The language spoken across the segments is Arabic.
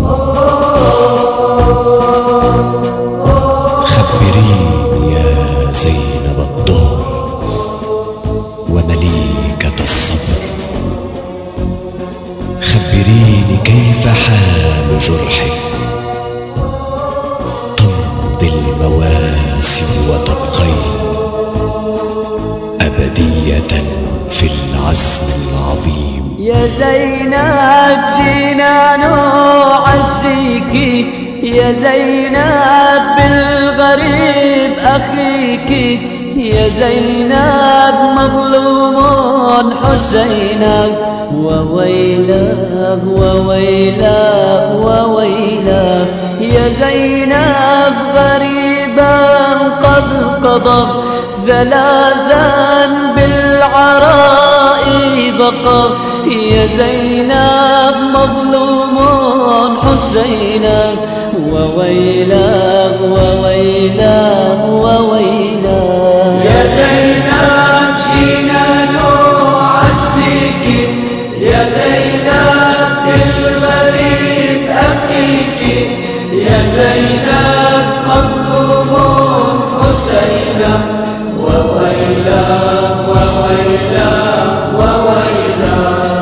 خبريني يا زينب الدهر ومليكة الصبر، خبريني كيف حال جرحك تمضي المواسم وتبقين أبدية في العزم العظيم. يا زينب جينا نعزيكي، يا زينب بالغريب أخيكي، يا زينب مظلوم حسينك وويله وويله وويله. يا زينب غريبا قد قضى ثلاثا بالعراء بقى، يا زينب مظلوم حسينك وويله وويله وويله. يا زينب جينا نعزيكي، يا زينب بالغريب أخيكي، يا زينب مظلوم حسينك وويله وويله وويله.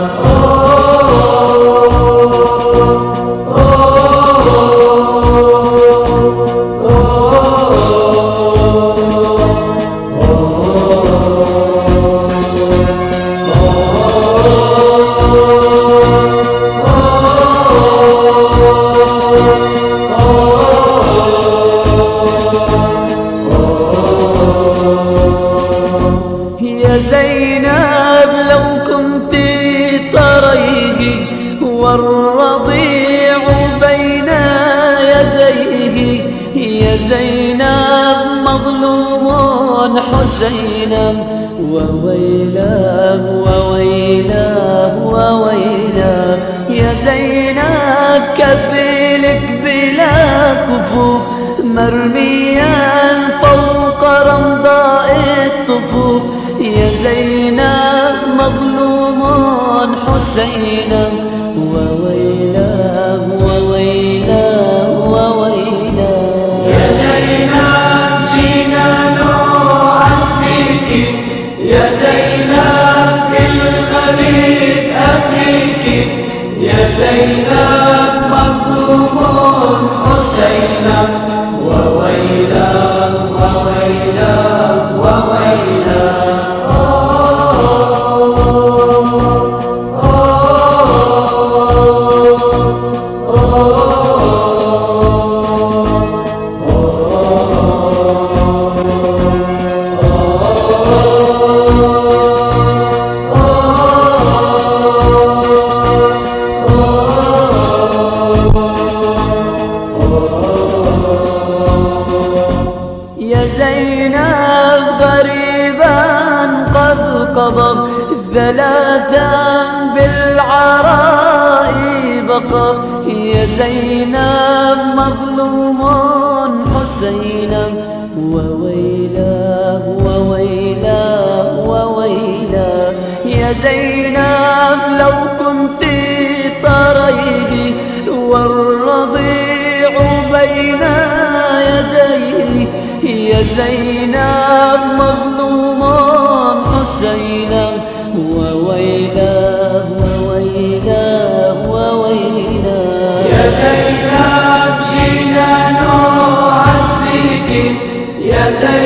يا زينب لو كنت طريقي والرضيع بين يديه، يا زينب مظلوم حسينا وويله وويله وويله. يا زينب كفيلك بلا كفوف مرميا فوق رمضاء الطفوف، يا زينب مظلوم حسينا وويله وويله وويله. يا زينب جينا نعزيكي، يا زينب بالغريب أخيكي، يا زينب مظلوم حسينا وويله وويله وويله. يا زينب غريبا قد قضى ثلاثا بالعراء بقى، يا زينب مظلوم حسينا وويله وويله وويله. يا زينب لو كنت طريقي والرضيع بين يديه، يا زينب مظلوم حسينا وويله وويله وويله. يا زينب جينا نعزيكي، يا زينب